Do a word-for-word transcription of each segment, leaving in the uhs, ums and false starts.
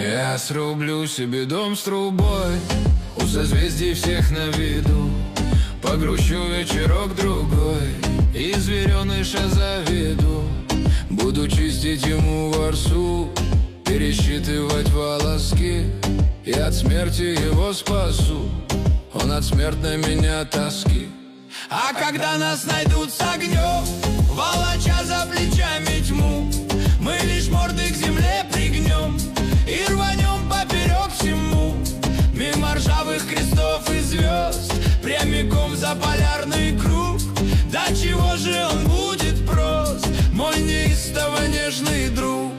Я срублю себе дом с трубой, у созвездий всех на виду. Погрущу вечерок-другой, и звереныша заведу. Буду чистить ему ворсу, пересчитывать волоски. И от смерти его спасу, он от смертной меня тоски. А когда нас найдут с огнем, волоча за плечами тьму, мы лишь морды к земле пригнем и рванем поперек всему. Мимо ржавых крестов и звезд, прямиком за полярный круг. Да чего же он будет прост, мой неистово нежный друг.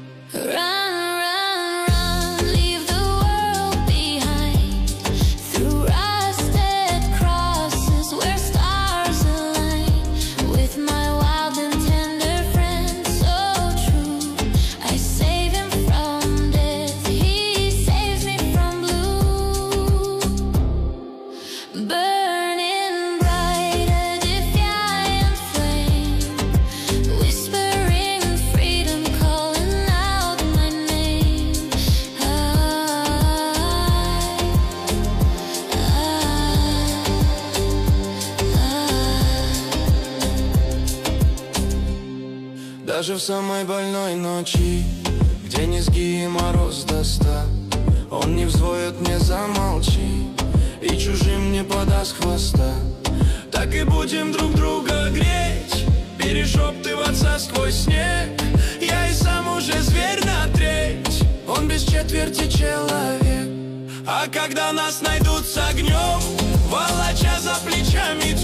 Даже в самой больной ночи, где низги и мороз до ста, он не взвоет, не замолчи, и чужим не подаст хвоста. Так и будем друг друга греть, перешептываться сквозь снег. Я и сам уже зверь на треть, он без четверти человек. А когда нас найдут с огнем, волоча за плечами